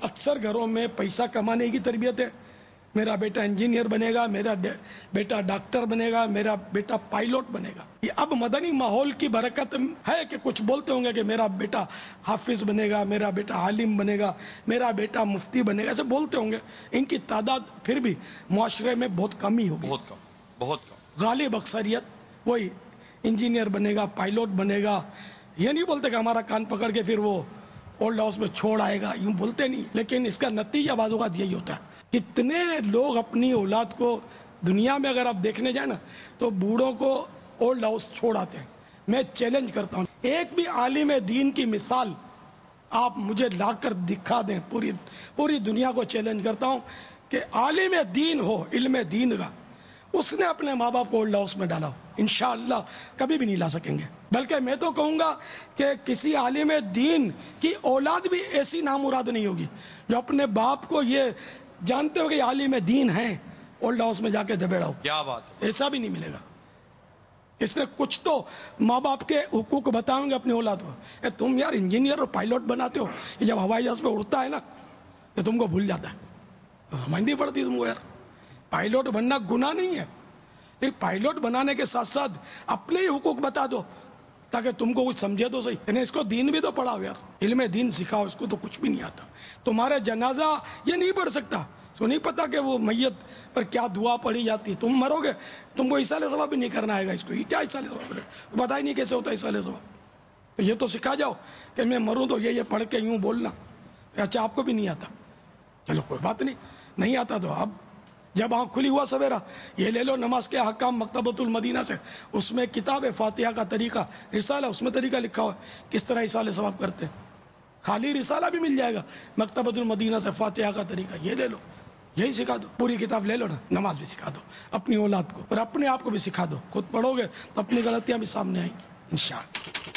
اکثر گھروں میں پیسہ کمانے کی تربیت ہے. میرا بیٹا انجینئر بنے گا, میرا بیٹا ڈاکٹر بنے گا, میرا بیٹا پائلٹ بنے گا. یہ اب مدنی ماحول کی برکت ہے کہ کچھ بولتے ہوں گے کہ میرا بیٹا حافظ بنے گا, میرا بیٹا عالم بنے گا, میرا بیٹا مفتی بنے گا, ایسے بولتے ہوں گے. ان کی تعداد پھر بھی معاشرے میں بہت کم ہی ہوگی. بہت کم, بہت کم. غالب اکثریت وہی انجینئر بنے گا, پائلٹ بنے گا. یہ نہیں بولتے کہ ہمارا کان پکڑ کے پھر وہ اولڈ ہاؤس میں چھوڑ آئے گا, یوں بولتے نہیں. لیکن اس کا نتیجہ بعض اوقات یہی ہوتا ہے. کتنے لوگ اپنی اولاد کو دنیا میں اگر آپ دیکھنے جائیں نا تو بوڑھوں کو اولڈ ہاؤس چھوڑ آتے ہیں. میں چیلنج کرتا ہوں, ایک بھی عالم دین کی مثال آپ مجھے لا کر دکھا دیں. پوری دنیا کو چیلنج کرتا ہوں کہ عالم دین ہو, علم دین کا, اس نے اپنے ماں باپ کو اولڈ ہاؤس میں ڈالا ہو, انشاءاللہ کبھی بھی نہیں لا سکیں گے. بلکہ میں تو کہوں گا کہ کسی عالم دین کی اولاد بھی ایسی نامراد نہیں ہوگی جو اپنے باپ کو یہ جانتے ہو کہ عالم دین ہیں, اولڈ ہاؤس میں جا کے دبیڑا ہو. کیا بات ہے. ایسا بھی نہیں ملے گا. اس نے کچھ تو ماں باپ کے حقوق بتائیں گے اپنی اولاد کو. تم یار انجینئر اور پائلٹ بناتے ہو, یہ جب ہوائی جہاز پہ اڑتا ہے نا تو تم کو بھول جاتا ہے, سمجھ نہیں پڑتی تم کو. یار پائلٹ بننا گناہ نہیں ہے, لیکن پائلٹ بنانے کے ساتھ ساتھ اپنے ہی حقوق بتا دو تاکہ تم کو کچھ سمجھے تو صحیح. یعنی اس کو دین بھی تو پڑھاؤ یار, علم دین سکھاؤ. اس کو تو کچھ بھی نہیں آتا. تمہارے جنازہ یہ نہیں پڑھ سکتا, تو نہیں پتا کہ وہ میت پر کیا دعا پڑھی جاتی. تم مرو گے, تم کو ایصال ثواب بھی نہیں کرنا آئے گا. اس کو کیا ایصال ثواب ہے, پتا ہی نہیں کیسے ہوتا ایصال ثواب. تو یہ تو سکھا جاؤ کہ میں مروں تو یہ پڑھ کے یوں بولنا. اچھا آپ کو بھی نہیں آتا, چلو کوئی بات نہیں آتا تو اب جب آنکھ کھلی ہوا سویرا یہ لے لو نماز کے احکام مکتبۃ المدینہ سے, اس میں کتاب فاتحہ کا طریقہ رسالہ, اس میں طریقہ لکھا ہوا ہے کس طرح ایصال ثواب کرتے ہیں. خالی رسالہ بھی مل جائے گا مکتبۃ المدینہ سے, فاتحہ کا طریقہ یہ لے لو, یہی سکھا دو. پوری کتاب لے لو نا, نماز بھی سکھا دو اپنی اولاد کو, اور اپنے آپ کو بھی سکھا دو. خود پڑھو گے تو اپنی غلطیاں بھی سامنے آئیں گی انشاءاللہ.